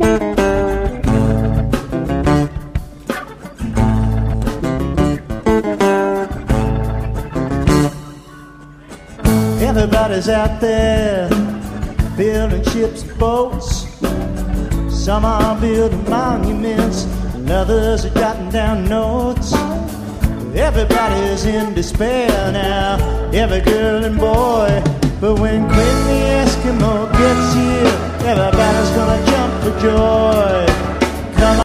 Everybody's out there building ships and boats. Some are building monuments, and others are jotting down notes. Everybody's in despair now, every girl and boy. But when Quinn the Eskimo gets here, everybody's gonna jump for joy.